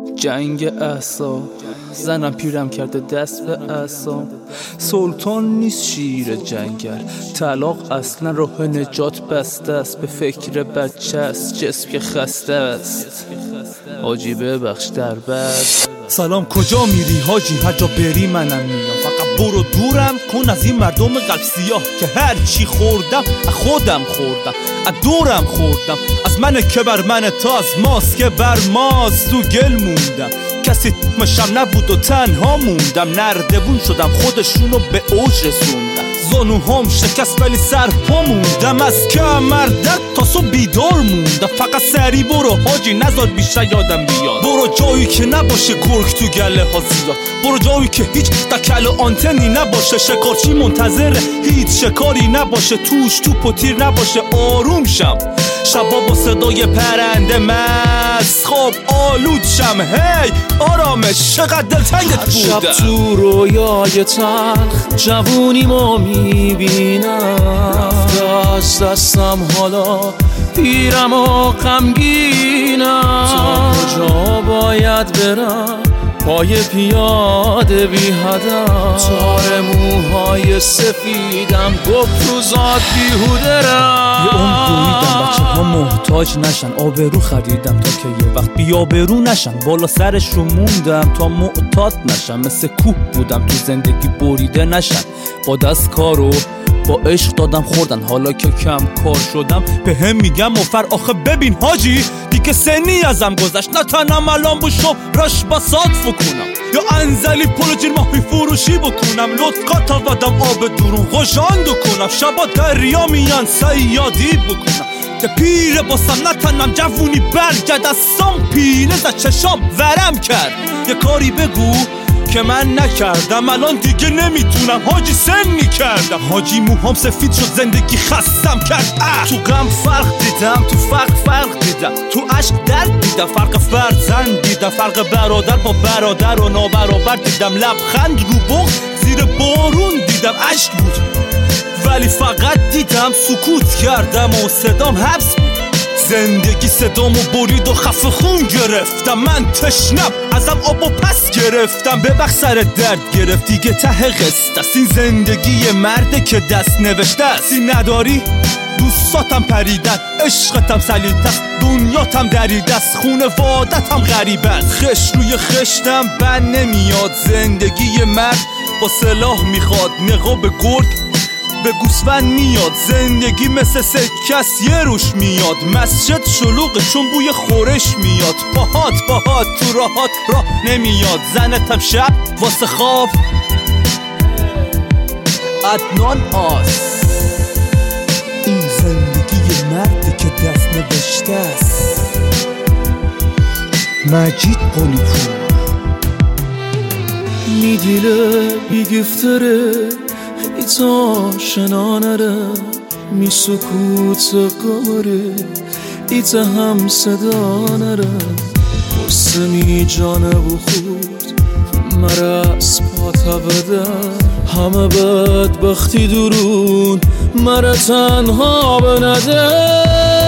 جنگ اعصاب، زنم پیرم کرده دست به اعصاب. سلطان نیست شیر جنگل، طلاق اصلا راه نجات بسته است. به فکر بچه است، جسم که خسته است. حاجی ببخش در بعد. سلام کجا میری حاجی؟ هر جا بری منم میام، فقط برو دورم کن از این مردم قلب سیاه که هر چی خوردم از خودم خوردم، از دورم خوردم. از من که بر من، تا از ماست که بر ماست. تو گل موندم، کسی مشم نبود و تنها موندم. نردبون شدم، خودشونو به اوج رسوندم. زانوهام شکست ولی سر پا موندم. از کمردرد تا صبح بیدار موندم. فقط سری برو حاجی، نذار بیشتر یادم بیاد. برو جایی که نباشه گرگ تو گله ها زیاد. برو جایی که هیچ تکل و آنتنی نباشه. شکارچی منتظر هیچ شکاری نباشه. توش توپ و تیر نباشه. آروم شم شبا با صدای پرنده مست، خواب آلود شم. هی آرامش، چقدر دلتنگت بودم. هر شب تو رویای تلخ جوونیمو میبینم. رفته از دستم حالا پیرم و غمگینم. تا کجا باید برم پای پیاده بی هدف؟ تار موهای سفیدم گفت تو ذات بیهوده رم. یه عمر دویدم بچه ها محتاج نشن. آبرو خریدم تا که یه وقت بی آبرو نشن. بالا سرش رو موندم تا معتاد نشم. مثل کوه بودم تو زندگی بریده نشن. با دست کارو با عشق دادم خوردن. حالا که کم کار شدم به هم میگم مفر. آخه ببین حاجی دیگه سنی ازم گذشت. نتنم الان بشم راش با صادف کنم، یا انزلی پلو جیر ماهی فروشی بکنم. لطقا تا ودم آب درون غژاندو کنم. شبا دریا میان سیادی بکنم. ده پیره باسم نتنم جوونی برگرد. از سام پیره زد چشام ورم کرد. یه کاری بگو که من نکردم، الان دیگه نمیتونم حاجی سنی کردم. حاجی موهام سفید شد، زندگی خستم کرد. تو غم فرق دیدم، تو فرق دیدم. تو عشق درد دیدم، فرق فرزند دیدم. فرق برادر با برادر و نابرابر دیدم. لبخند رو بغض زیر بارون دیدم. عشق بود ولی فقط دیدم. سکوت کردم و صدام حبس بود. زندگی صدامو برید و خفه خون گرفتم. من تشنم ازم آبو پس گرفتم. ببخش سر درد گرفت دیگه ته قصه است. این زندگی مرده که دست نوشته است. این نداری دوستاتم پریدن، عشقتم سلیت است، دنیاتم دریده است، خونوادتم غریبه است. خش روی خشتم بند نمیاد. زندگی مرد با سلاح میخواد. نقاب گرگ به گوسفند میاد. زندگی مثل سکس یه روش میاد. مسجد شلوغه چون بوی خورش میاد. باهات تو راهات راه نمیاد. زنتم شب واسه خواب عدنان آس. این زندگی مردی که دست نوشته است. مجید قلی‌پور. میدیله بیگفتره ایتا شنانره. می سکوت قمره ایتا هم صدا نره. قصه می جانه و خود مره از پاتا بده. همه بدبختی درون مره تنها بنده.